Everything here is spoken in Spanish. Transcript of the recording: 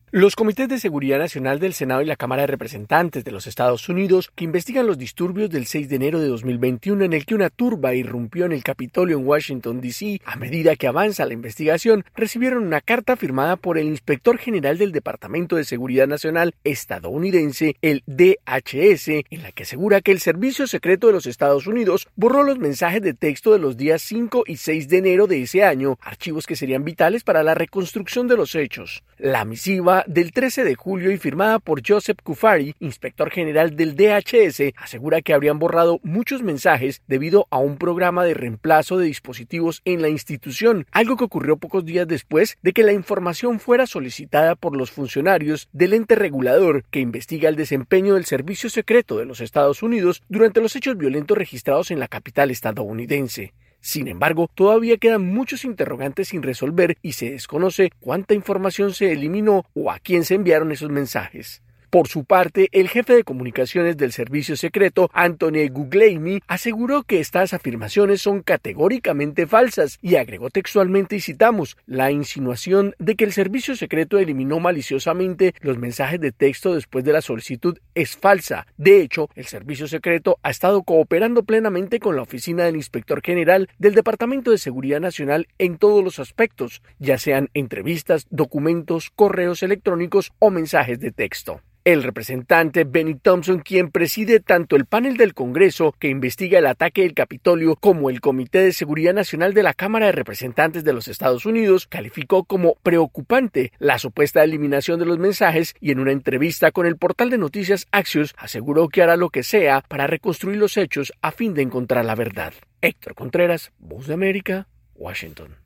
Los comités de seguridad nacional del Senado y la Cámara de Representantes de los Estados Unidos, que investigan los disturbios del 6 de enero de 2021 en el que una turba irrumpió en el Capitolio en Washington, D.C., a medida que avanza la investigación, recibieron una carta firmada por el Inspector General del Departamento de Seguridad Nacional estadounidense, el DHS, en la que asegura que el Servicio Secreto de los Estados Unidos borró los mensajes de texto de los días 5 y 6 de enero de ese año, archivos que serían vitales para la reconstrucción de los hechos. La misiva del 13 de julio y firmada por Joseph Cuffari, inspector general del DHS, asegura que habrían borrado muchos mensajes debido a un programa de reemplazo de dispositivos en la institución, algo que ocurrió pocos días después de que la información fuera solicitada por los funcionarios del ente regulador que investiga el desempeño del Servicio Secreto de los Estados Unidos durante los hechos violentos registrados en la capital estadounidense. Sin embargo, todavía quedan muchos interrogantes sin resolver y se desconoce cuánta información se eliminó o a quién se enviaron esos mensajes. Por su parte, el jefe de comunicaciones del Servicio Secreto, Anthony Guglielmi, aseguró que estas afirmaciones son categóricamente falsas y agregó textualmente, y citamos, la insinuación de que el Servicio Secreto eliminó maliciosamente los mensajes de texto después de la solicitud es falsa. De hecho, el Servicio Secreto ha estado cooperando plenamente con la Oficina del Inspector General del Departamento de Seguridad Nacional en todos los aspectos, ya sean entrevistas, documentos, correos electrónicos o mensajes de texto. El representante Benny Thompson, quien preside tanto el panel del Congreso que investiga el ataque del Capitolio como el Comité de Seguridad Nacional de la Cámara de Representantes de los Estados Unidos, calificó como preocupante la supuesta eliminación de los mensajes y en una entrevista con el portal de noticias Axios aseguró que hará lo que sea para reconstruir los hechos a fin de encontrar la verdad. Héctor Contreras, Voz de América, Washington.